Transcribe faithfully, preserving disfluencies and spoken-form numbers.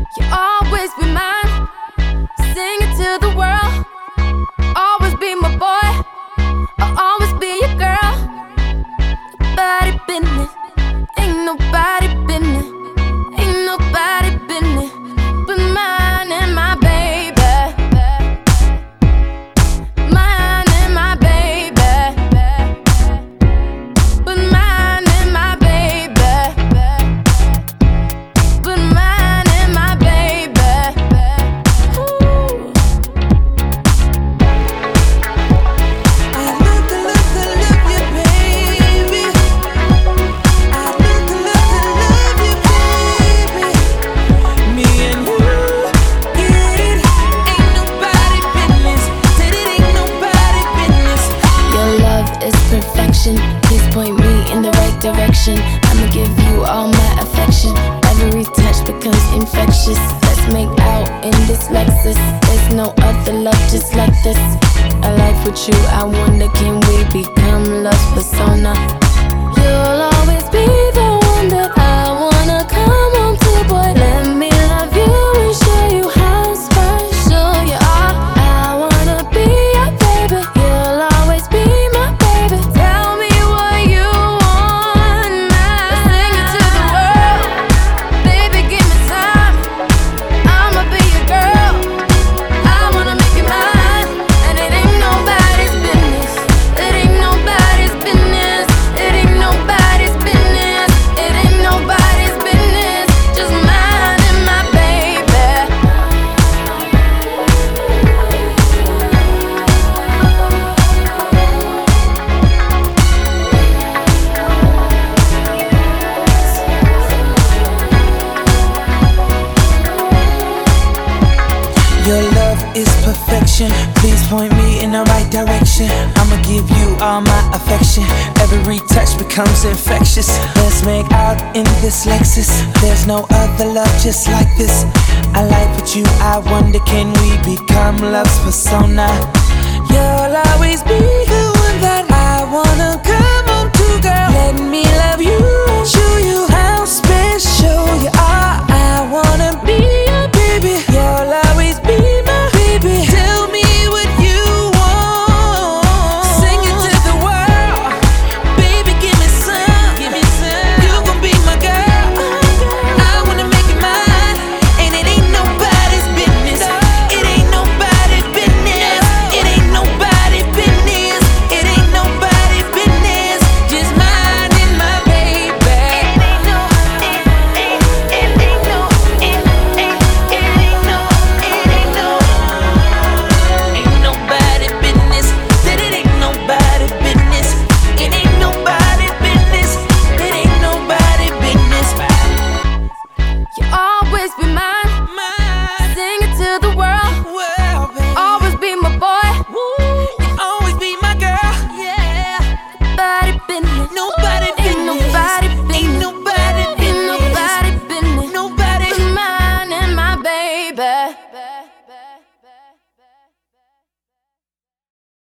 You'll always be mine. Sing it to the world. Always be my boy. I'll always be your girl. Nobody business. Ain't nobody business. Ain't nobody business but mine and my baby. Mine and my baby. But mine and my baby. But mine and my baby. Ooh. I love to love to love you, baby. I love to love to love you, baby. Me and you, get it? Ain't nobody business. Said it ain't nobody business. Your love is perfection. Please point me in the right direction. I'ma give you all my affection. Every touch becomes infectious. Let's make out in this Lexus. There's no other love just like this. I like with you, I wonder, can we become love's persona? You'll always be the one that I wanna come home to, boy. Let me love you and show you how special you are. I wanna be your baby. You'll always be my baby. Tell me what you want now. Sing it to the world. Baby, give me time. I'ma be your girl. I wanna make you mine. And it ain't nobody's business. It ain't nobody's business. It ain't nobody's business. It ain't nobody's business. Just mine and my baby. Your love is perfection. Please point me in the right direction. I'ma give you all my affection. Every touch becomes infectious. Let's make out in this Lexus. There's no other love just like this. I like with you, I wonder, can we become love's persona? You'll always be the one that I wanna come home to, girl. Let me love you and show you how special you are.